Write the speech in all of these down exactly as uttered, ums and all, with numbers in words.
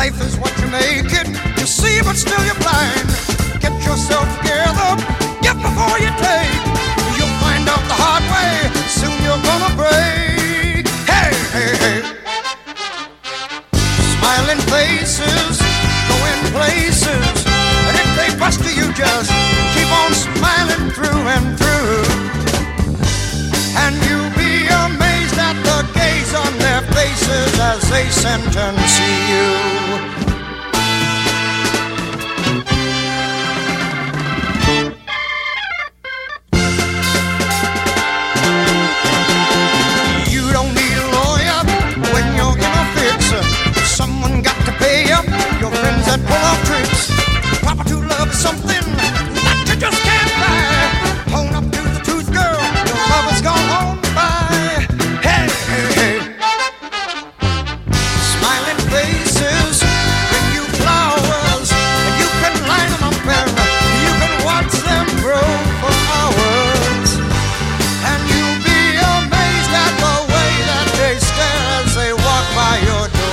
Life is what you make it. You see, but still you're blind. Get yourself together, get before you take. You'll find out the hard way, soon you're gonna break. Hey, hey, hey. Smiling faces, going places. And if they bust you, just keep on smiling through and through. And you'll be amazed at the gaze on their faces as they sentence you. You don't need a lawyer when you're in a fix. Someone got to pay up your friends that pull off tricks. Proper true love is something that you just can't buy. Hold up to the truth, girl, your love is gone on by. Hey, hey, hey. Smiling faces bring you flowers, and you can line them up and you can watch them grow for hours. And you'll be amazed at the way that they stare as they walk by your door.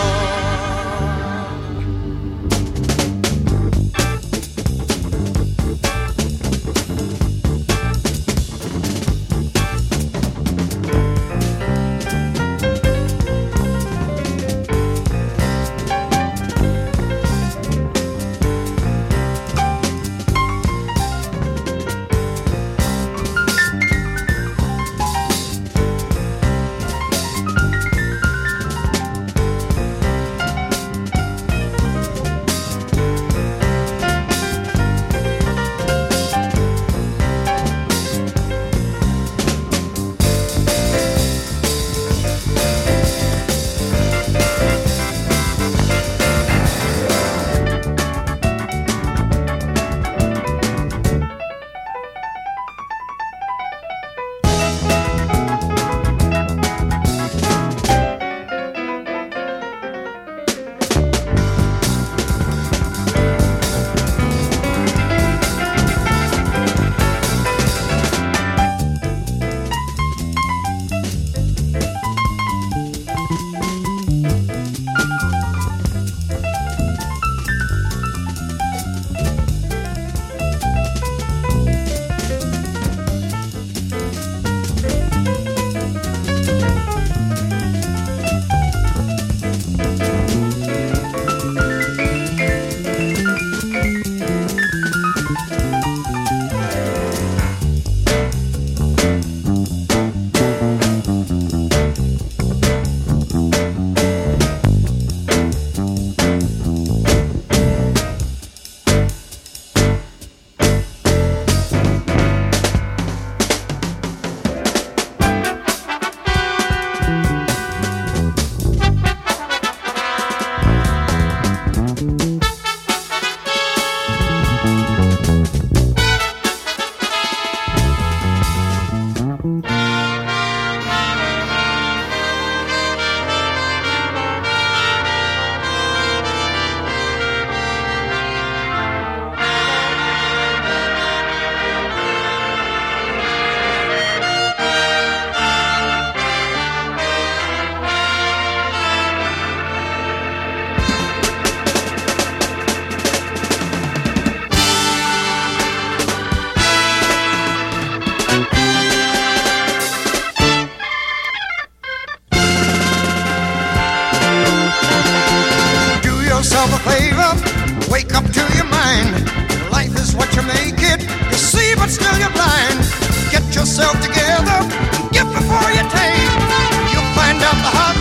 Yourself a favor, wake up to your mind. Life is what you make it. You see, but still you're blind. Get yourself together, get before you take. You'll find out the hard